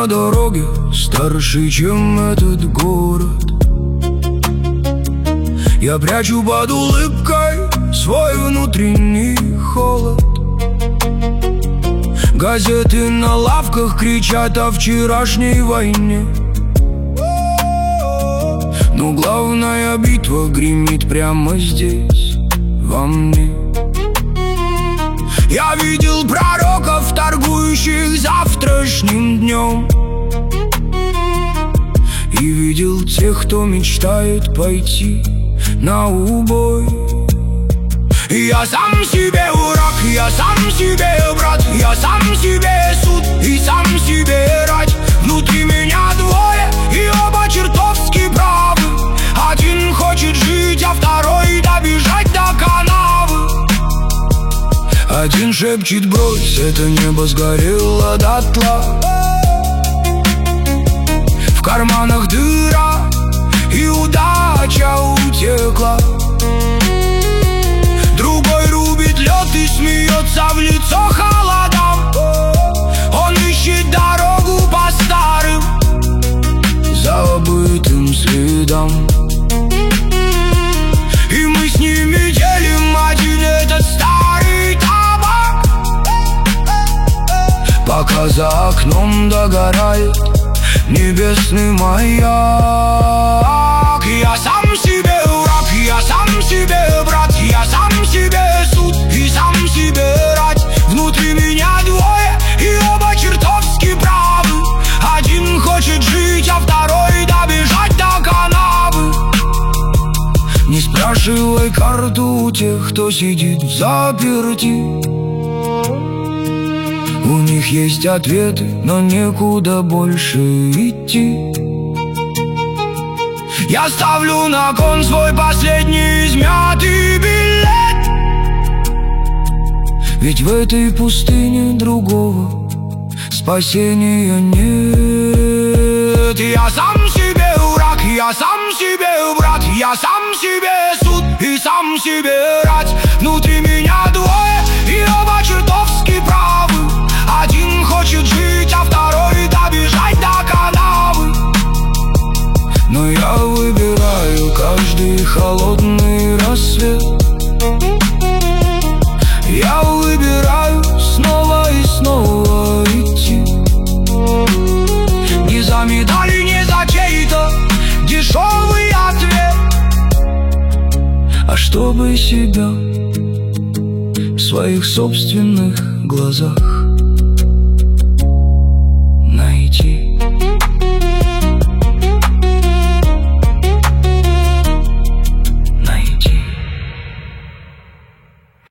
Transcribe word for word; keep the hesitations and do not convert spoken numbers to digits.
дороге старше, чем этот город. Я прячу под улыбкой свой внутренний холод. Газеты на лавках кричат о вчерашней войне, но главная битва гремит прямо здесь, во мне. Я видел пророков, торгующих завтрашним днем, и видел тех, кто мечтает пойти на убой. Я сам себе урок, я сам себе брат, я сам себе суд и сам себе рать. Внутри меня двое, и оба чертовски правы. Один хочет жить, а второй добежать до канавы. Один шепчет: брось, это небо сгорело дотла. В карманах дыра, и удача утекла. Другой рубит лед и смеется в лицо холодам. Он ищет дорогу по старым забытым следам, и мы с ними делим один этот старый табак. Пока за окном догорает небесный маяк. Я сам себе урок, я сам себе брат, я сам себе суд и сам себе рать. Внутри меня двое, и оба чертовски правы. Один хочет жить, а второй добежать до канавы. Не спрашивай карту у тех, кто сидит взаперти. У них есть ответы, но некуда больше идти. Я ставлю на кон свой последний измятый билет, ведь в этой пустыне другого спасения нет. Я сам себе урок, я сам себе брат, я сам себе суд и сам себе рать. Внутри меня двое, и оба чертовски правы. Один хочет жить, а второй добежать до канавы. Но я выбираю каждый холодный рассвет. Я выбираю снова и снова идти. Не за медали, не за чей-то дешевый ответ, а чтобы себя в своих собственных глазах